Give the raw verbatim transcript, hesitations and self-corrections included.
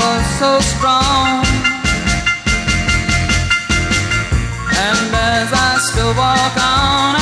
love so strong. And as I still walk on,